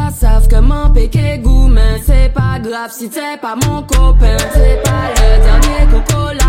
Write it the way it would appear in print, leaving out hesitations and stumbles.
pas savent comment péquer goût, mais c'est pas grave si t'es pas mon copain. C'est pas le dernier coco là.